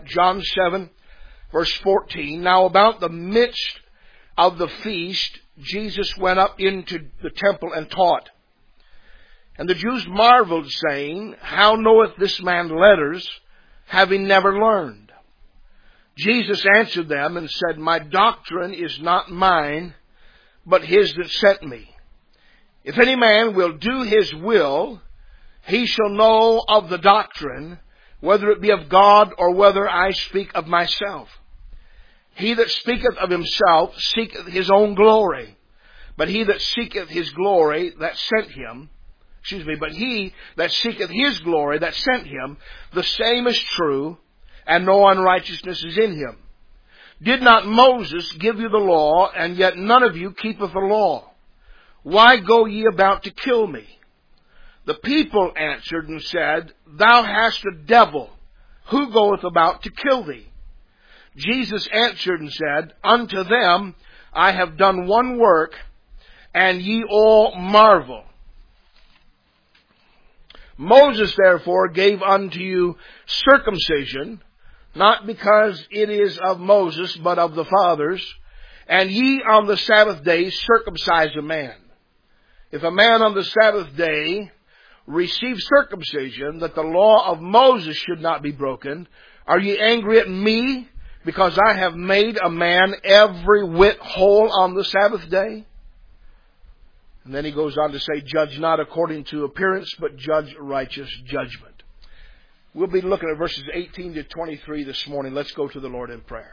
John 7, verse 14. Now about the midst of the feast, Jesus went up into the temple and taught. And the Jews marveled, saying, How knoweth this man letters, having never learned? Jesus answered them and said, My doctrine is not mine, but his that sent me. If any man will do his will, he shall know of the doctrine, whether it be of God or whether I speak of myself. He that speaketh of himself seeketh his own glory, but he that seeketh his glory that sent him, but he that seeketh his glory that sent him, the same is true, and no unrighteousness is in him. Did not Moses give you the law, and yet none of you keepeth the law? Why go ye about to kill me? The people answered and said, Thou hast a devil. Who goeth about to kill thee? Jesus answered and said, Unto them I have done one work, and ye all marvel. Moses therefore gave unto you circumcision, not because it is of Moses, but of the fathers, and ye on the Sabbath day circumcise a man. If a man on the Sabbath day receive circumcision, that the law of Moses should not be broken, are ye angry at me, because I have made a man every whit whole on the Sabbath day? And then he goes on to say, Judge not according to appearance, but judge righteous judgment. We'll be looking at verses 18 to 23 this morning. Let's go to the Lord in prayer.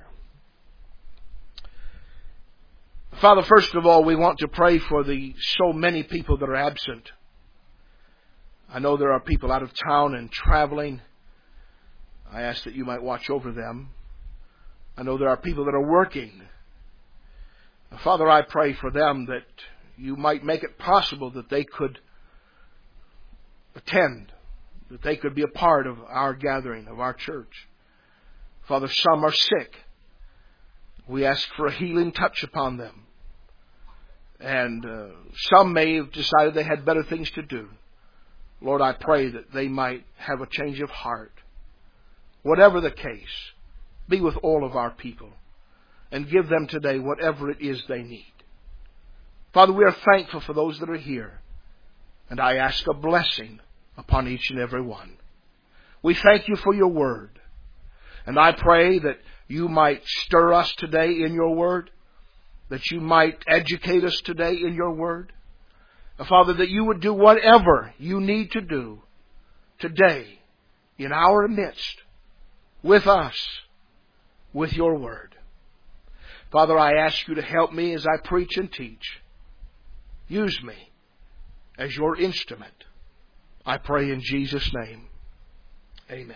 Father, first of all, we want to pray for the so many people that are absent. I know there are people out of town and traveling. I ask that you might watch over them. I know there are people that are working. Father, I pray for them that you might make it possible that they could attend, that they could be a part of our gathering, of our church. Father, some are sick. We ask for a healing touch upon them. And some may have decided they had better things to do. Lord, I pray that they might have a change of heart. Whatever the case, be with all of our people and give them today whatever it is they need. Father, we are thankful for those that are here, and I ask a blessing upon each and every one. We thank you for your word, and I pray that you might stir us today in your word, that you might educate us today in your word. Father, that you would do whatever you need to do today in our midst, with us, with your word. Father, I ask you to help me as I preach and teach. Use me as your instrument. I pray in Jesus' name. Amen.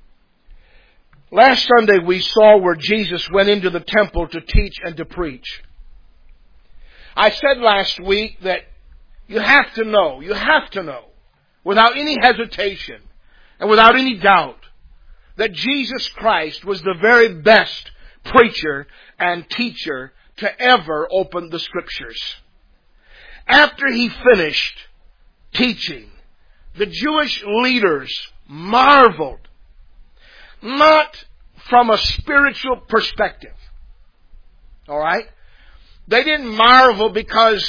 Last Sunday we saw where Jesus went into the temple to teach and to preach. I said last week that you have to know, without any hesitation and without any doubt, that Jesus Christ was the very best preacher and teacher to ever open the Scriptures. After he finished teaching, the Jewish leaders marveled, not from a spiritual perspective. All right? They didn't marvel because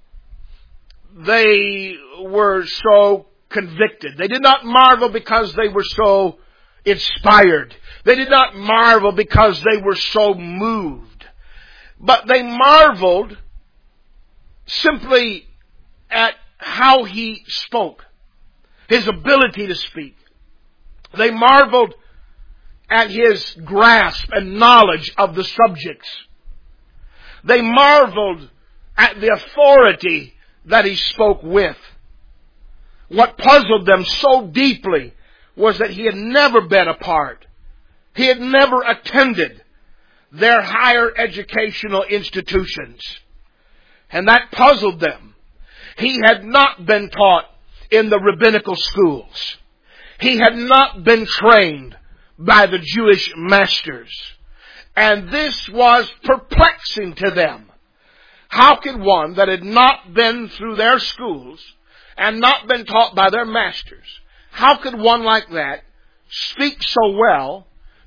they were so convicted. They did not marvel because they were so inspired. They did not marvel because they were so moved. But they marveled simply at how he spoke, his ability to speak. They marveled at his grasp and knowledge of the subjects. They marveled at the authority that he spoke with. What puzzled them so deeply was that he had never been a part. He had never attended their higher educational institutions. And that puzzled them. He had not been taught in the rabbinical schools. He had not been trained by the Jewish masters. And this was perplexing to them. How could one that had not been through their schools and not been taught by their masters, how could one like that speak so well,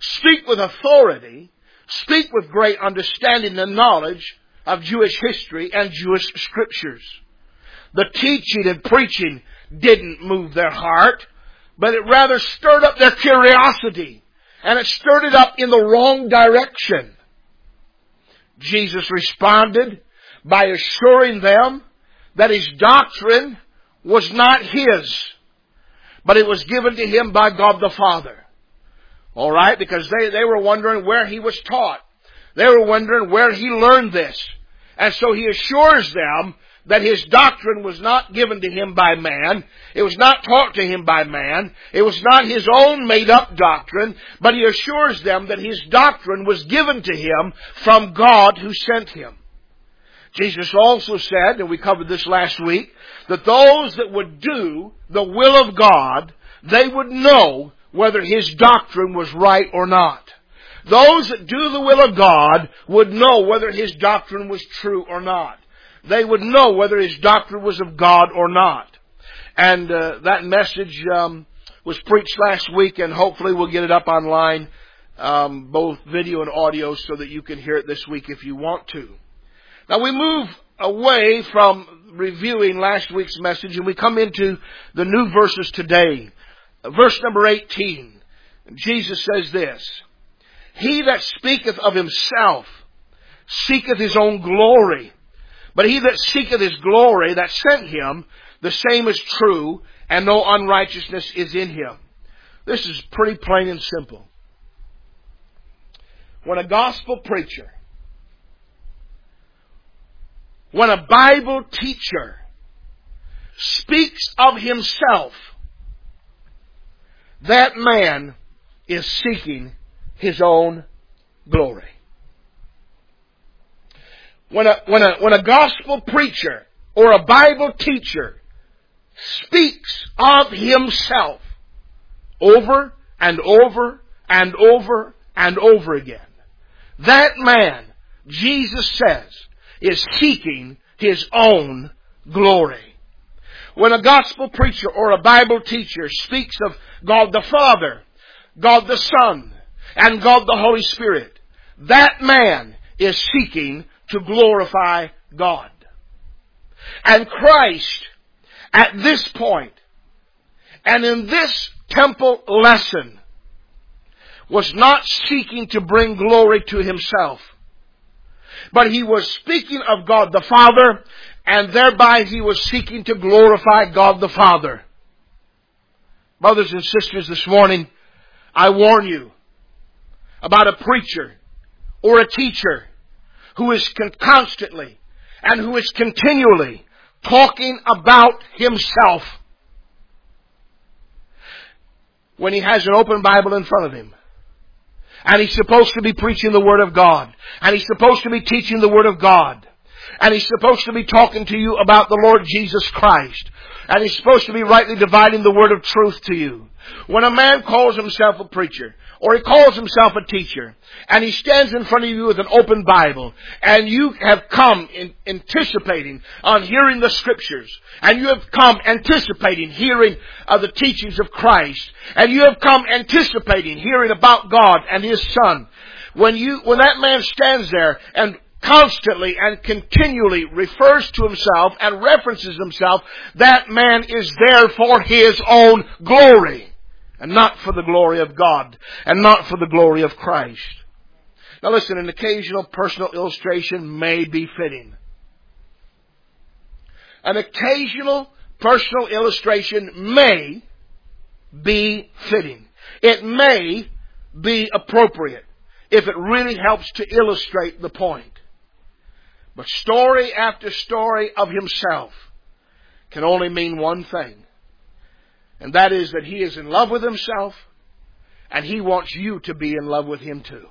speak with authority, speak with great understanding and knowledge of Jewish history and Jewish scriptures. The teaching and preaching didn't move their heart, but it rather stirred up their curiosity, and it stirred it up in the wrong direction. Jesus responded by assuring them that His doctrine was not His, but it was given to Him by God the Father. All right? Because they were wondering where He was taught. They were wondering where He learned this. And so He assures them that His doctrine was not given to Him by man. It was not taught to Him by man. It was not His own made-up doctrine, but He assures them that His doctrine was given to Him from God who sent Him. Jesus also said, and we covered this last week, that those that would do the will of God, they would know whether His doctrine was right or not. Those that do the will of God would know whether His doctrine was true or not. They would know whether His doctrine was of God or not. And that message was preached last week, and hopefully we'll get it up online, both video and audio, so that you can hear it this week if you want to. Now we move away from reviewing last week's message, and we come into the new verses today. Verse number 18. Jesus says this: He that speaketh of himself seeketh his own glory. But he that seeketh his glory that sent him, the same is true, and no unrighteousness is in him. This is pretty plain and simple. When a gospel preacher, when a Bible teacher speaks of himself, that man is seeking his own glory. When a gospel preacher or a Bible teacher speaks of himself over and over and over and over again, that man, Jesus says, is seeking his own glory. When a gospel preacher or a Bible teacher speaks of God the Father, God the Son, and God the Holy Spirit, that man is seeking to glorify God. And Christ, at this point, and in this temple lesson, was not seeking to bring glory to Himself, but He was speaking of God the Father, and thereby He was seeking to glorify God the Father. Brothers and sisters, this morning, I warn you about a preacher or a teacher who is constantly and who is continually talking about himself when he has an open Bible in front of him. And he's supposed to be preaching the Word of God. And he's supposed to be teaching the Word of God. And he's supposed to be talking to you about the Lord Jesus Christ. And he's supposed to be rightly dividing the word of truth to you. When a man calls himself a preacher, or he calls himself a teacher, and he stands in front of you with an open Bible, and you have come anticipating on hearing the Scriptures, and you have come anticipating hearing the teachings of Christ, and you have come anticipating hearing about God and His Son, when that man stands there and constantly and continually refers to himself and references himself, that man is there for his own glory, and not for the glory of God, and not for the glory of Christ. Now listen, an occasional personal illustration may be fitting. An occasional personal illustration may be fitting. It may be appropriate if it really helps to illustrate the point. But story after story of himself can only mean one thing. And that is that he is in love with himself, and he wants you to be in love with him too.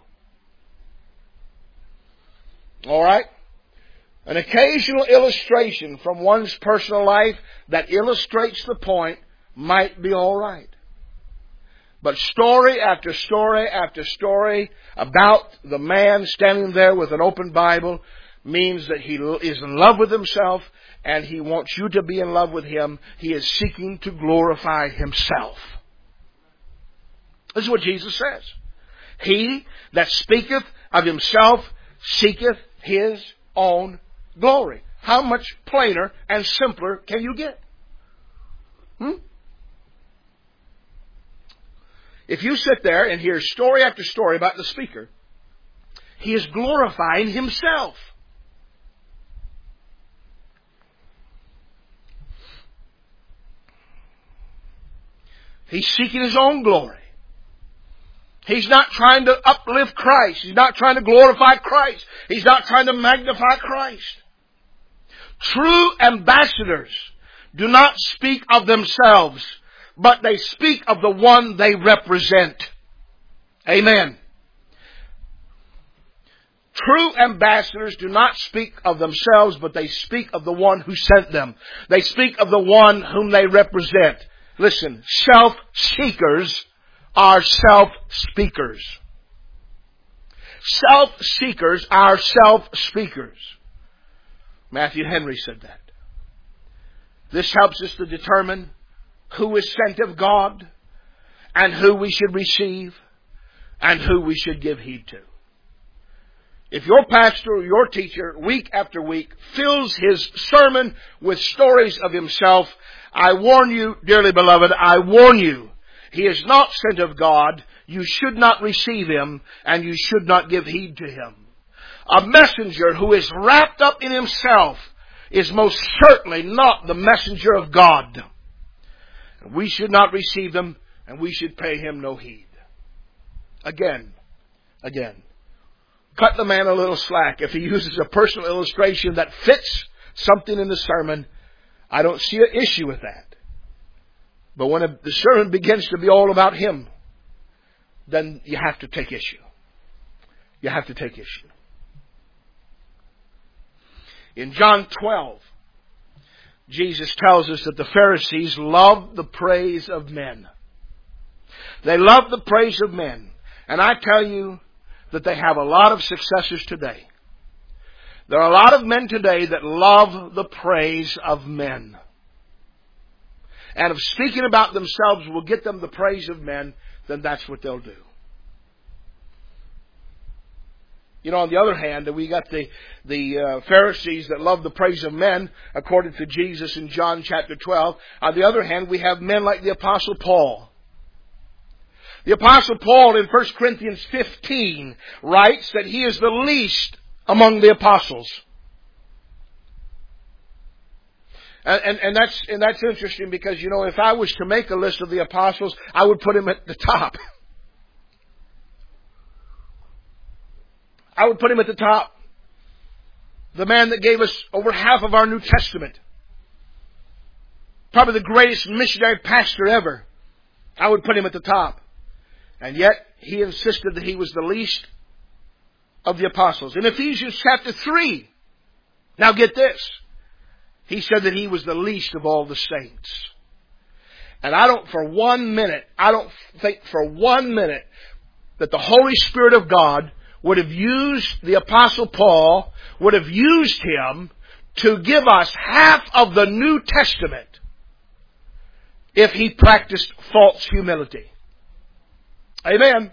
Alright? An occasional illustration from one's personal life that illustrates the point might be alright. But story after story after story about the man standing there with an open Bible means that he is in love with himself, and he wants you to be in love with him. He is seeking to glorify himself. This is what Jesus says. He that speaketh of himself seeketh his own glory. How much plainer and simpler can you get? If you sit there and hear story after story about the speaker, he is glorifying himself. He's seeking his own glory. He's not trying to uplift Christ. He's not trying to glorify Christ. He's not trying to magnify Christ. True ambassadors do not speak of themselves, but they speak of the one they represent. Amen. True ambassadors do not speak of themselves, but they speak of the one who sent them. They speak of the one whom they represent. Listen, self-seekers are self-speakers. Self-seekers are self-speakers. Matthew Henry said that. This helps us to determine who is sent of God and who we should receive and who we should give heed to. If your pastor or your teacher, week after week, fills his sermon with stories of himself, I warn you, dearly beloved, I warn you, he is not sent of God. You should not receive him, and you should not give heed to him. A messenger who is wrapped up in himself is most certainly not the messenger of God. We should not receive him, and we should pay him no heed. Again. Cut the man a little slack. If he uses a personal illustration that fits something in the sermon, I don't see an issue with that. But when the sermon begins to be all about him, then you have to take issue. You have to take issue. In John 12, Jesus tells us that the Pharisees loved the praise of men. They loved the praise of men. And I tell you that they have a lot of successors today. There are a lot of men today that love the praise of men. And if speaking about themselves will get them the praise of men, then that's what they'll do. You know, on the other hand, we got the Pharisees that love the praise of men, according to Jesus in John chapter 12. On the other hand, we have men like the Apostle Paul. The Apostle Paul in 1 Corinthians 15 writes that he is the least among the apostles. And that's interesting because, you know, if I was to make a list of the apostles, I would put him at the top. I would put him at the top. The man that gave us over half of our New Testament. Probably the greatest missionary pastor ever. I would put him at the top. And yet, he insisted that he was the least of the apostles. In Ephesians chapter 3, now get this, he said that he was the least of all the saints. And I don't think for one minute that the Holy Spirit of God would have used the Apostle Paul, would have used him to give us half of the New Testament if he practiced false humility. Amen.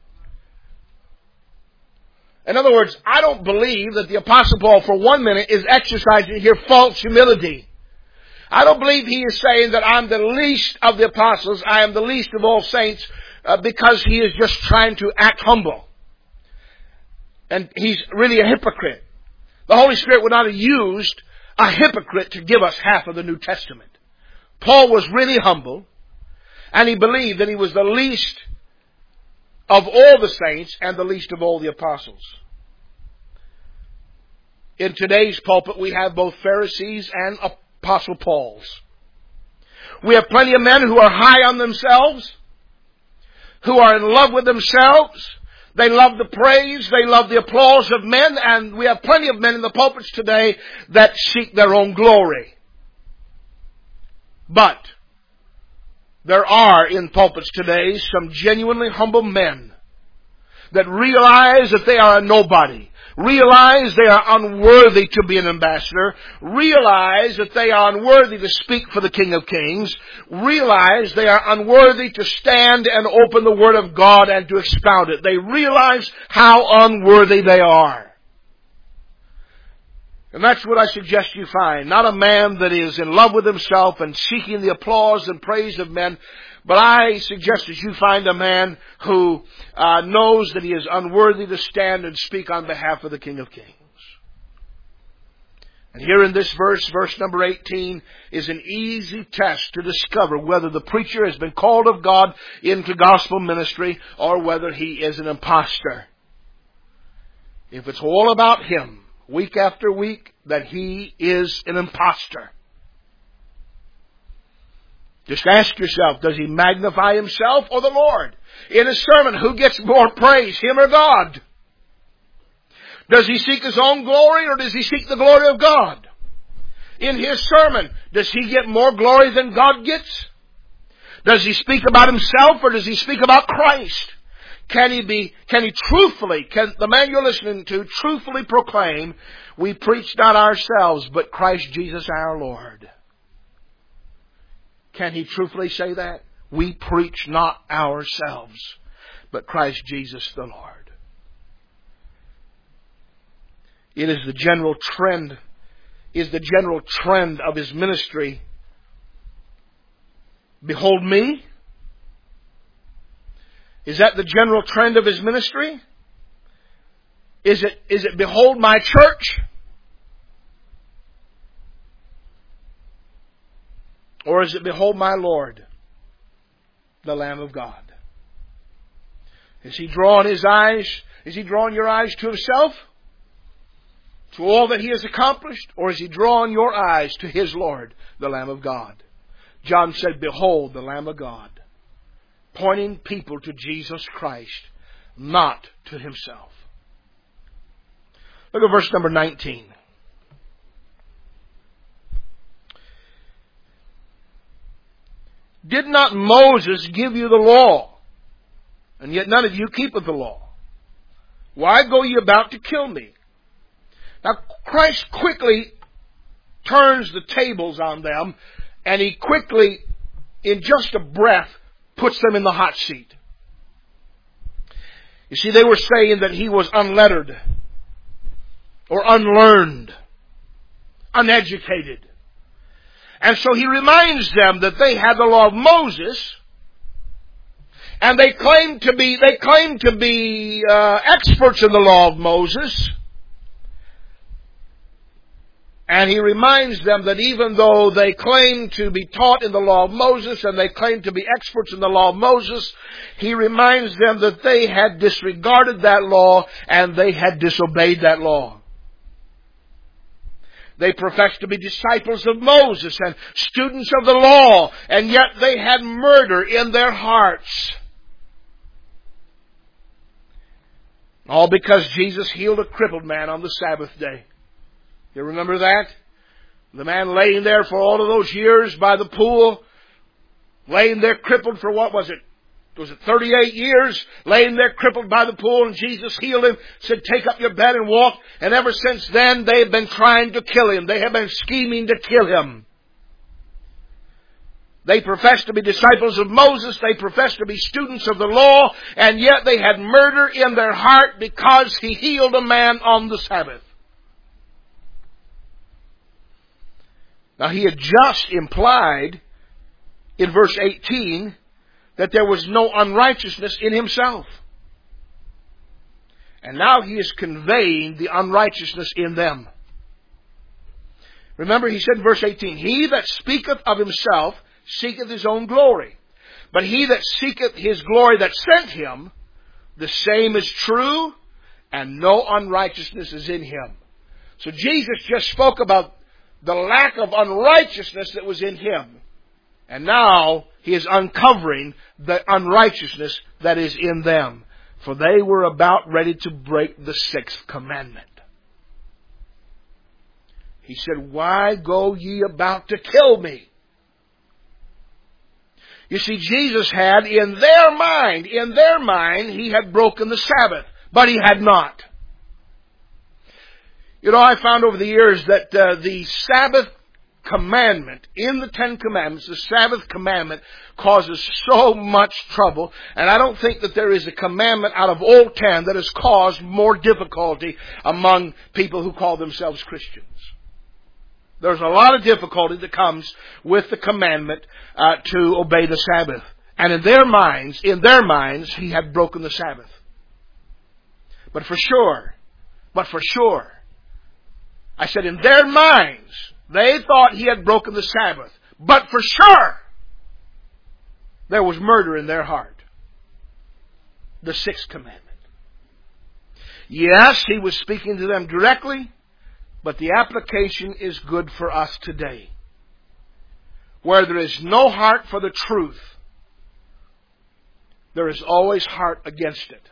In other words, I don't believe that the Apostle Paul for 1 minute is exercising here false humility. I don't believe he is saying that I'm the least of the apostles, I am the least of all saints, because he is just trying to act humble. And he's really a hypocrite. The Holy Spirit would not have used a hypocrite to give us half of the New Testament. Paul was really humble, and he believed that he was the least of all the saints and the least of all the apostles. In today's pulpit, we have both Pharisees and Apostle Pauls. We have plenty of men who are high on themselves, who are in love with themselves. They love the praise, they love the applause of men, and we have plenty of men in the pulpits today that seek their own glory. But there are in pulpits today some genuinely humble men that realize that they are a nobody, realize they are unworthy to be an ambassador, realize that they are unworthy to speak for the King of Kings, realize they are unworthy to stand and open the Word of God and to expound it. They realize how unworthy they are. And that's what I suggest you find. Not a man that is in love with himself and seeking the applause and praise of men, but I suggest that you find a man who knows that he is unworthy to stand and speak on behalf of the King of Kings. And here in this verse number 18, is an easy test to discover whether the preacher has been called of God into gospel ministry or whether he is an imposter. If it's all about him, week after week, that he is an imposter. Just ask yourself, does he magnify himself or the Lord? In a sermon, who gets more praise, him or God? Does he seek his own glory or does he seek the glory of God? In his sermon, does he get more glory than God gets? Does he speak about himself or does he speak about Christ? Can the man you're listening to truthfully proclaim, we preach not ourselves, but Christ Jesus our Lord? Can he truthfully say that? We preach not ourselves, but Christ Jesus the Lord. It is the general trend of his ministry. Behold me. Is that the general trend of his ministry? Is it behold my church? Or is it behold my Lord, the Lamb of God? Is he drawing your eyes to himself? To all that he has accomplished? Or is he drawing your eyes to his Lord, the Lamb of God? John said, behold the Lamb of God. Pointing people to Jesus Christ, not to himself. Look at verse number 19. Did not Moses give you the law? And yet none of you keepeth the law. Why go ye about to kill me? Now Christ quickly turns the tables on them, and he quickly, in just a breath, puts them in the hot seat. You see, they were saying that he was unlettered, or unlearned, uneducated. And so he reminds them that they had the law of Moses, and they claimed to be experts in the law of Moses. And he reminds them that even though they claim to be taught in the law of Moses and they claim to be experts in the law of Moses, he reminds them that they had disregarded that law and they had disobeyed that law. They professed to be disciples of Moses and students of the law, and yet they had murder in their hearts. All because Jesus healed a crippled man on the Sabbath day. You remember that? The man laying there for all of those years by the pool, laying there crippled for what was it? Was it 38 years? Laying there crippled by the pool, and Jesus healed him, said, take up your bed and walk. And ever since then, they have been trying to kill him. They have been scheming to kill him. They professed to be disciples of Moses. They professed to be students of the law. And yet they had murder in their heart because he healed a man on the Sabbath. Now, he had just implied in verse 18 that there was no unrighteousness in himself. And now he is conveying the unrighteousness in them. Remember, he said in verse 18, he that speaketh of himself seeketh his own glory. But he that seeketh his glory that sent him, the same is true, and no unrighteousness is in him. So Jesus just spoke about the lack of unrighteousness that was in him. And now he is uncovering the unrighteousness that is in them. For they were about ready to break the sixth commandment. He said, why go ye about to kill me? You see, Jesus had in their mind, he had broken the Sabbath. But he had not. You know, I found over the years that the Sabbath commandment in the Ten Commandments, the Sabbath commandment causes so much trouble, and I don't think that there is a commandment out of all 10 that has caused more difficulty among people who call themselves Christians. There's a lot of difficulty that comes with the commandment to obey the Sabbath. And in their minds, he had broken the Sabbath. But for sure, I said in their minds, they thought he had broken the Sabbath. But for sure, there was murder in their heart. The sixth commandment. Yes, he was speaking to them directly, but the application is good for us today. Where there is no heart for the truth, there is always heart against it.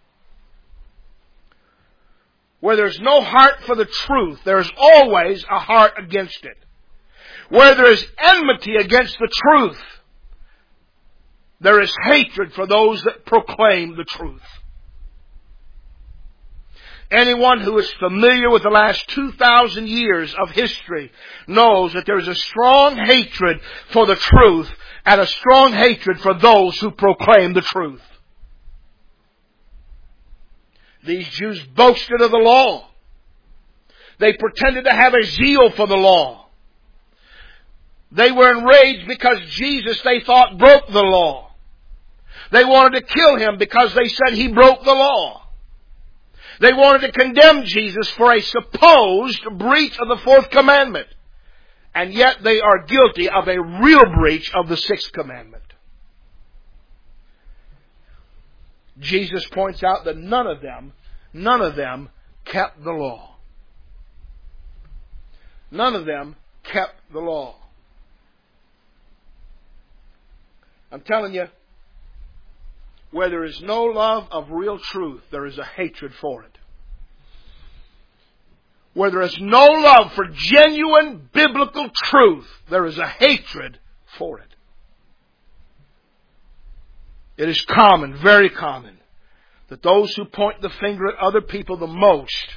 Where there's no heart for the truth, there is always a heart against it. Where there is enmity against the truth, there is hatred for those that proclaim the truth. Anyone who is familiar with the last 2,000 years of history knows that there is a strong hatred for the truth and a strong hatred for those who proclaim the truth. These Jews boasted of the law. They pretended to have a zeal for the law. They were enraged because Jesus, they thought, broke the law. They wanted to kill him because they said he broke the law. They wanted to condemn Jesus for a supposed breach of the fourth commandment. And yet they are guilty of a real breach of the sixth commandment. Jesus points out that none of them kept the law. None of them kept the law. I'm telling you, where there is no love of real truth, there is a hatred for it. Where there is no love for genuine biblical truth, there is a hatred for it. It is common, very common, that those who point the finger at other people the most,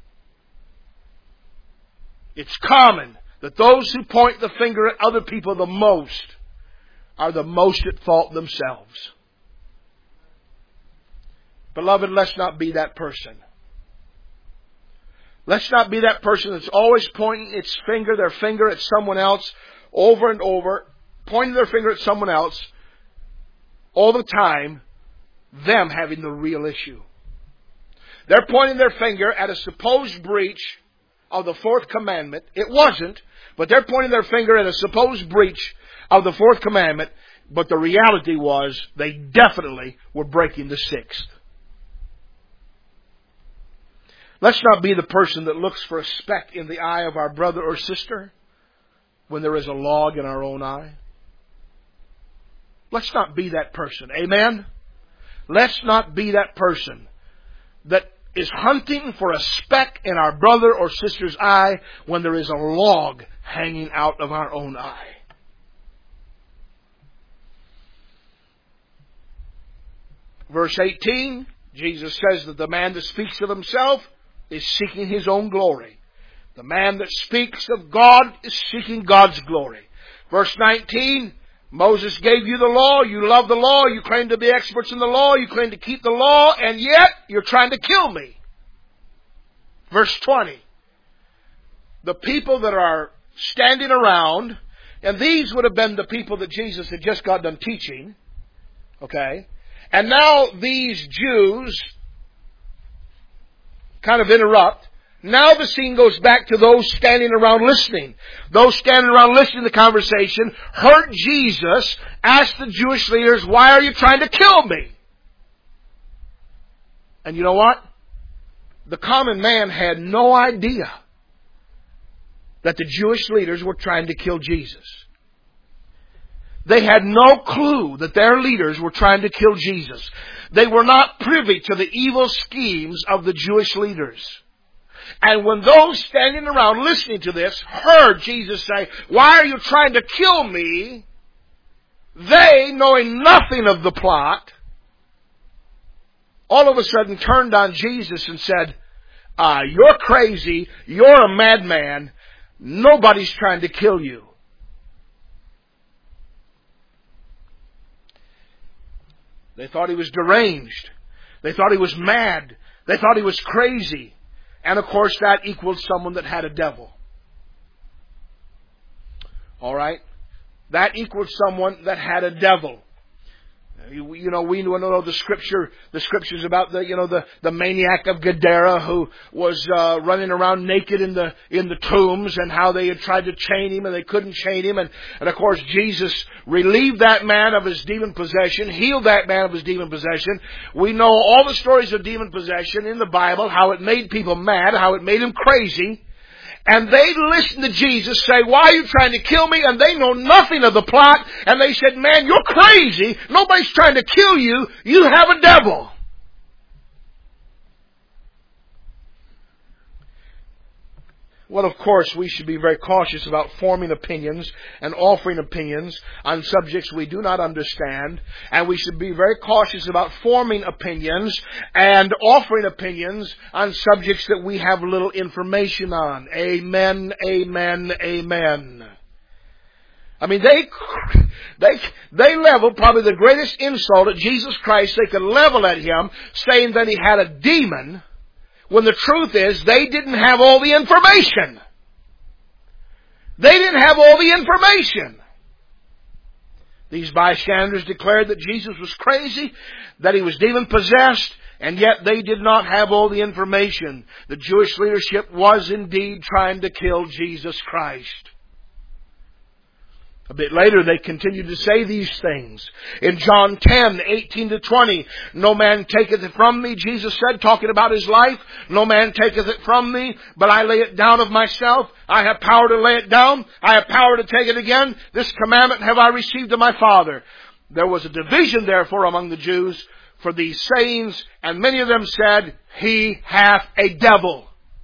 it's common that those who point the finger at other people the most are the most at fault themselves. Beloved, let's not be that person. Let's not be that person that's always pointing their finger at someone else over and over, pointing their finger at someone else all the time, them having the real issue. They're pointing their finger at a supposed breach of the fourth commandment. It wasn't, but they're pointing their finger at a supposed breach of the fourth commandment, but the reality was they definitely were breaking the sixth. Let's not be the person that looks for a speck in the eye of our brother or sister when there is a log in our own eye. Let's not be that person. Amen? Let's not be that person that is hunting for a speck in our brother or sister's eye when there is a log hanging out of our own eye. Verse 18, Jesus says that the man that speaks of himself is seeking his own glory. The man that speaks of God is seeking God's glory. Verse 19, Moses gave you the law, you love the law, you claim to be experts in the law, you claim to keep the law, and yet you're trying to kill me. Verse 20, the people that are standing around, and these would have been the people that Jesus had just got done teaching, okay? And now these Jews kind of interrupt. Now the scene goes back to those standing around listening. Those standing around listening to the conversation heard Jesus ask the Jewish leaders, "Why are you trying to kill me?" And you know what? The common man had no idea that the Jewish leaders were trying to kill Jesus. They had no clue that their leaders were trying to kill Jesus. They were not privy to the evil schemes of the Jewish leaders. And when those standing around listening to this heard Jesus say, "Why are you trying to kill me?" they, knowing nothing of the plot, all of a sudden turned on Jesus and said, You're crazy. You're a madman. Nobody's trying to kill you. They thought he was deranged. They thought he was mad. They thought he was crazy. And of course that equals someone that had a devil. Alright? That equals someone that had a devil. You know, we know the scriptures about the maniac of Gadara who was running around naked in the tombs, and how they had tried to chain him and they couldn't chain him, and of course Jesus relieved that man of his demon possession, healed that man of his demon possession. We know all the stories of demon possession in the Bible, how it made people mad, how it made them crazy. And they listened to Jesus say, "Why are you trying to kill me?" And they know nothing of the plot. And they said, "Man, you're crazy. Nobody's trying to kill you. You have a devil." Well, of course, we should be very cautious about forming opinions and offering opinions on subjects we do not understand. And we should be very cautious about forming opinions and offering opinions on subjects that we have little information on. Amen, amen, amen. I mean, they leveled probably the greatest insult at Jesus Christ they could level at Him, saying that He had a demon, when the truth is, they didn't have all the information. They didn't have all the information. These bystanders declared that Jesus was crazy, that He was demon-possessed, and yet they did not have all the information. The Jewish leadership was indeed trying to kill Jesus Christ. A bit later, they continued to say these things. In John 10:18-20, "No man taketh it from me," Jesus said, talking about His life. "No man taketh it from me, but I lay it down of myself. I have power to lay it down. I have power to take it again. This commandment have I received of my Father." There was a division, therefore, among the Jews for these sayings, and many of them said, "He hath a devil.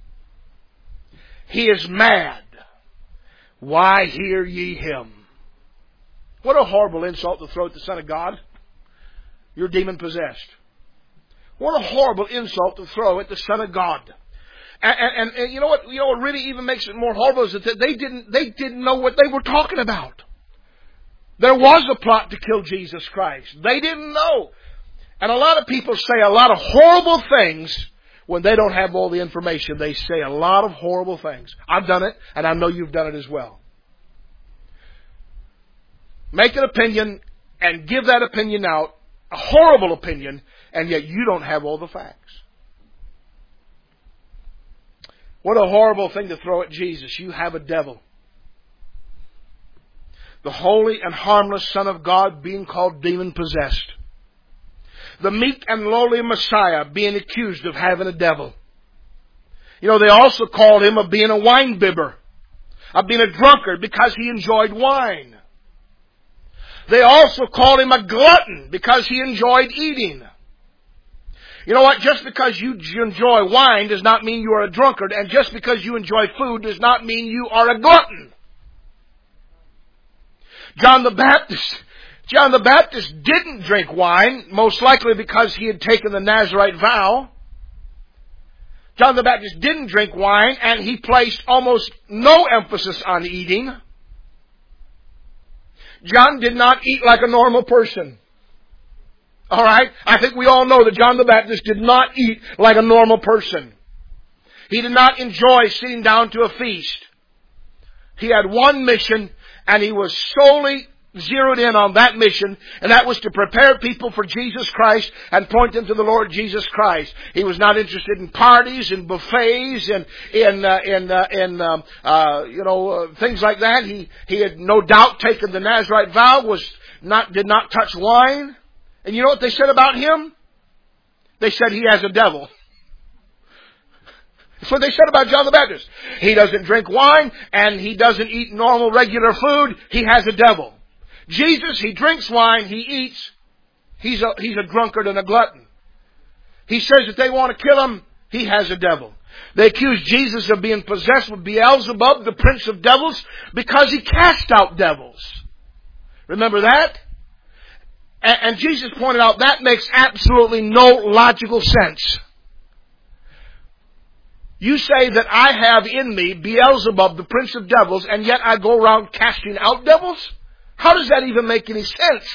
He is mad. Why hear ye him?" What a horrible insult to throw at the Son of God. You're demon-possessed. What a horrible insult to throw at the Son of God. And you know what? You know what really even makes it more horrible is that they didn't know what they were talking about. There was a plot to kill Jesus Christ. They didn't know. And a lot of people say a lot of horrible things when they don't have all the information. They say a lot of horrible things. I've done it, and I know you've done it as well. Make an opinion and give that opinion out, a horrible opinion, and yet you don't have all the facts. What a horrible thing to throw at Jesus. You have a devil. The holy and harmless Son of God being called demon-possessed. The meek and lowly Messiah being accused of having a devil. You know, they also called Him of being a wine bibber, of being a drunkard because He enjoyed wine. They also called Him a glutton because He enjoyed eating. You know what? Just because you enjoy wine does not mean you are a drunkard. And just because you enjoy food does not mean you are a glutton. John the Baptist didn't drink wine, most likely because he had taken the Nazirite vow. John the Baptist didn't drink wine, and he placed almost no emphasis on eating. John did not eat like a normal person. Alright? I think we all know that John the Baptist did not eat like a normal person. He did not enjoy sitting down to a feast. He had one mission, and he was solely zeroed in on that mission, and that was to prepare people for Jesus Christ and point them to the Lord Jesus Christ. He was not interested in parties and buffets and things like that. He had no doubt taken the Nazirite vow, did not touch wine. And you know what they said about him? They said he has a devil. That's what they said about John the Baptist. He doesn't drink wine and he doesn't eat normal regular food. He has a devil. Jesus, he drinks wine, he eats. He's a drunkard and a glutton. He says that they want to kill him. He has a devil. They accuse Jesus of being possessed with Beelzebub, the prince of devils, because he cast out devils. Remember that? And Jesus pointed out that makes absolutely no logical sense. You say that I have in me Beelzebub, the prince of devils, and yet I go around casting out devils? How does that even make any sense?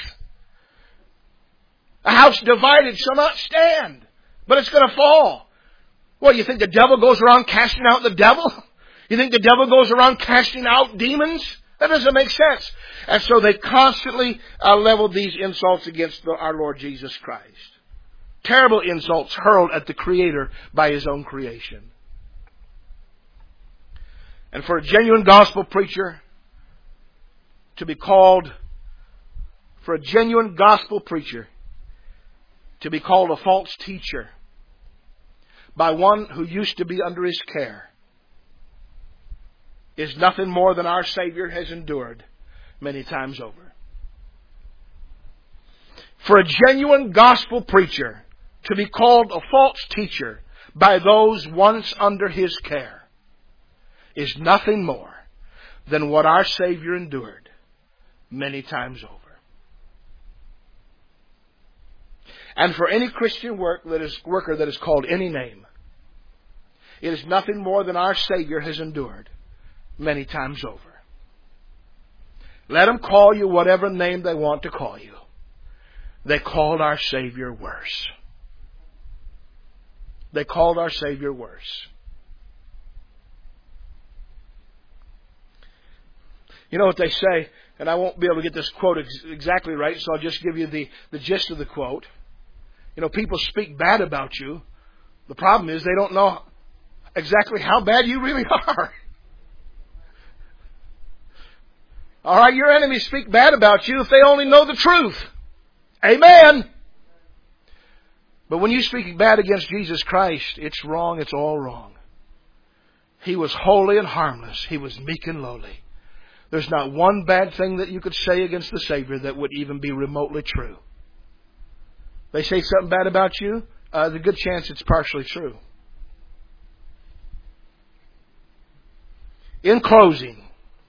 A house divided shall not stand, but it's going to fall. Well, you think the devil goes around casting out the devil? You think the devil goes around casting out demons? That doesn't make sense. And so they constantly leveled these insults against our Lord Jesus Christ. Terrible insults hurled at the Creator by His own creation. And for a genuine gospel preacher to be called, a false teacher by one who used to be under his care is nothing more than our Savior has endured many times over. For a genuine gospel preacher to be called a false teacher by those once under his care is nothing more than what our Savior endured many times over. And for any Christian worker that is called any name, it is nothing more than our Savior has endured many times over. Let them call you whatever name they want to call you. They called our Savior worse. They called our Savior worse. You know what they say, and I won't be able to get this quote exactly right, so I'll just give you the gist of the quote. You know, people speak bad about you. The problem is they don't know exactly how bad you really are. All right, your enemies speak bad about you if they only know the truth. Amen. But when you speak bad against Jesus Christ, it's wrong. It's all wrong. He was holy and harmless. He was meek and lowly. There's not one bad thing that you could say against the Savior that would even be remotely true. They say something bad about you, there's a good chance it's partially true. In closing,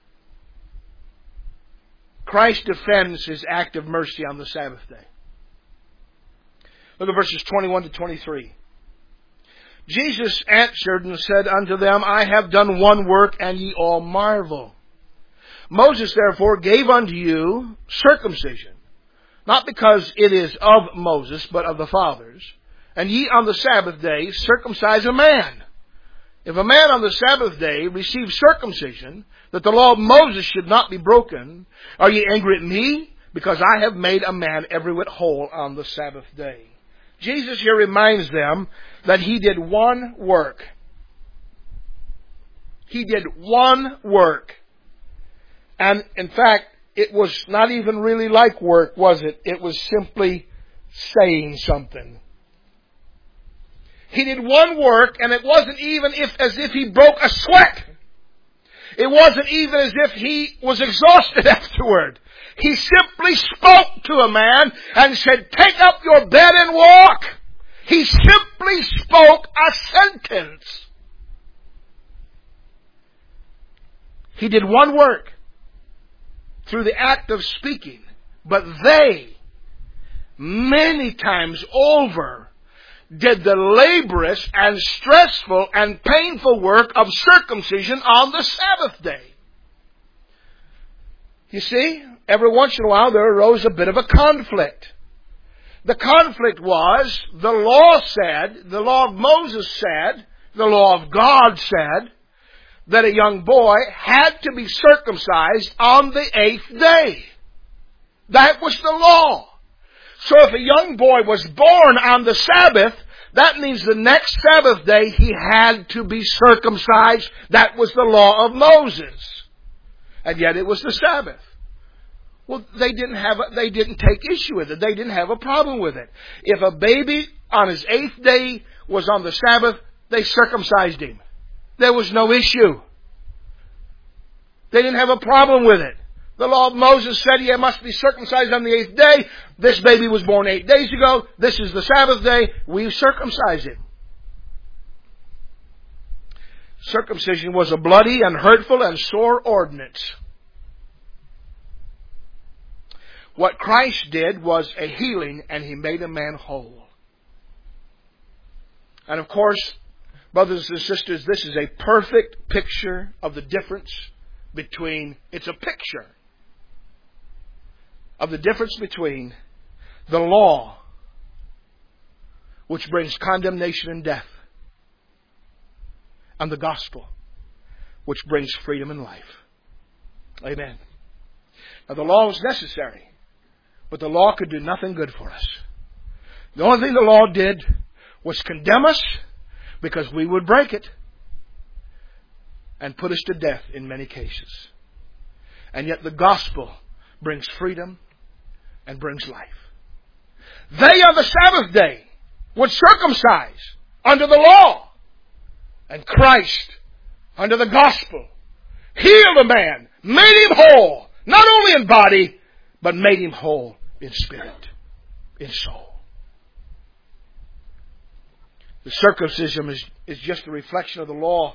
Christ defends His act of mercy on the Sabbath day. Look at verses 21 to 23. Jesus answered and said unto them, I have done one work, and ye all marvel. Moses therefore gave unto you circumcision, not because it is of Moses, but of the fathers. And ye on the Sabbath day circumcise a man. If a man on the Sabbath day receives circumcision, that the law of Moses should not be broken, are ye angry at me? Because I have made a man every whit whole on the Sabbath day. Jesus here reminds them that He did one work. He did one work. And in fact, it was not even really like work, was it? It was simply saying something. He did one work, and it wasn't even as if He broke a sweat. It wasn't even as if He was exhausted afterward. He simply spoke to a man and said, take up your bed and walk. He simply spoke a sentence. He did one work through the act of speaking, but they, many times over, did the laborious and stressful and painful work of circumcision on the Sabbath day. You see, every once in a while there arose a bit of a conflict. The conflict was, the law of Moses said, the law of God said, that a young boy had to be circumcised on the 8th day. That was the law. So if a young boy was born on the Sabbath, that means the next Sabbath day he had to be circumcised. That was the law of Moses. And yet it was the Sabbath. Well, they didn't take issue with it. They didn't have a problem with it. If a baby on his 8th day was on the Sabbath, they circumcised him. There was no issue. They didn't have a problem with it. The law of Moses said he must be circumcised on the 8th day. This baby was born 8 days ago. This is the Sabbath day. We circumcise him. Circumcision was a bloody and hurtful and sore ordinance. What Christ did was a healing, and He made a man whole. And of course, Brothers and sisters, this is a perfect picture of the difference between, it's a picture of the difference between the law, which brings condemnation and death, and the gospel, which brings freedom and life. Amen. Now the law was necessary, but the law could do nothing good for us. The only thing the law did was condemn us because we would break it and put us to death in many cases. And yet the gospel brings freedom and brings life. They on the Sabbath day would circumcise under the law, and Christ under the gospel healed a man, made him whole, not only in body, but made him whole in spirit, in soul. The circumcision is just a reflection of the law.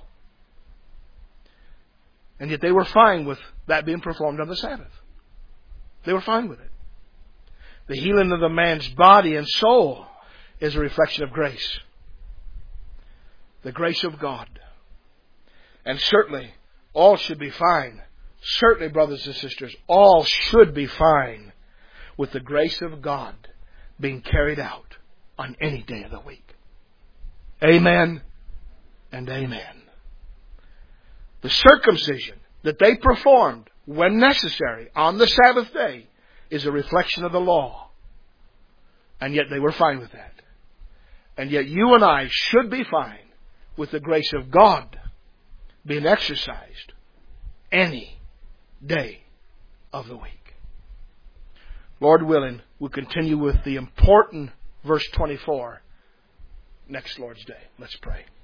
And yet they were fine with that being performed on the Sabbath. They were fine with it. The healing of the man's body and soul is a reflection of grace. The grace of God. And certainly, all should be fine. Certainly, brothers and sisters, all should be fine with the grace of God being carried out on any day of the week. Amen and amen. The circumcision that they performed when necessary on the Sabbath day is a reflection of the law. And yet they were fine with that. And yet you and I should be fine with the grace of God being exercised any day of the week. Lord willing, we'll continue with the important verse 24 next Lord's Day. Let's pray.